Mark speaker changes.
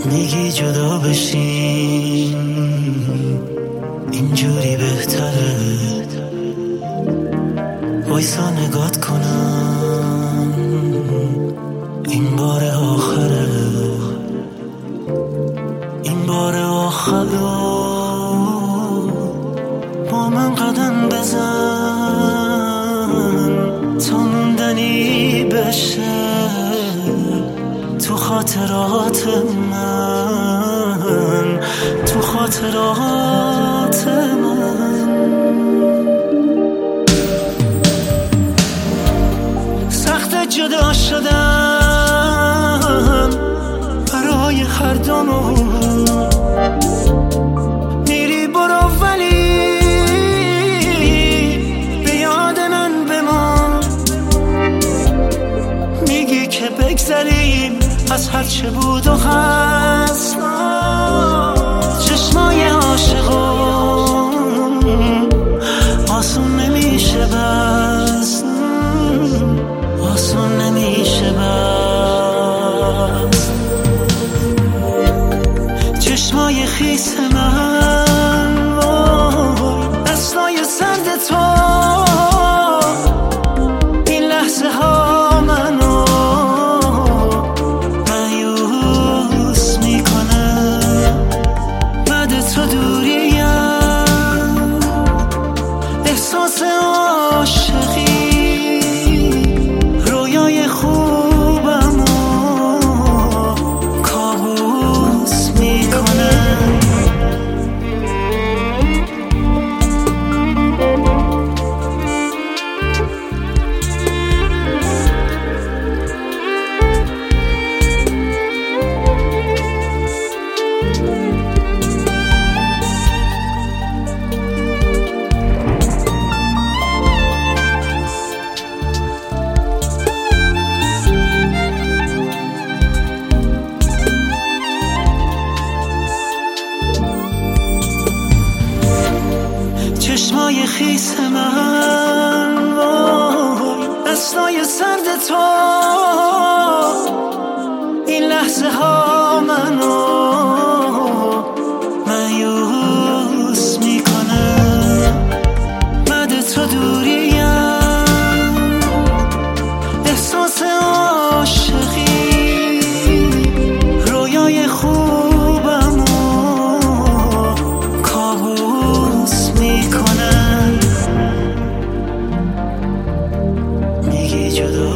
Speaker 1: میگی جدا بشیم اینجوری بهتره، وایسا نگات کنم این بار آخره، این بار آخره، با من قدم بزن تا موندنی بشه تو خاطرات من، تو خاطرات من. سخت جدا شدم برای هر دومون، میری برو ولی به یاد من بمان، میگی که بگذریم از هر چه بود و هست، چشمای عاشقون آسون نمیشه بس، آسون نمیشه بس. چشمای خیس من دستای سرد تو این لحظه ها منو مایوس میکنه، بعد تو دوریم احساس عاشقی رویای خوبمو کابوس میکنه. چشمای خیس من دستای سرد تو این لحظه ها منو مایوس میکنه، بعد تو دوریم احساس عاشقی رویای خوبمو کابوس میکنن، میگی جدا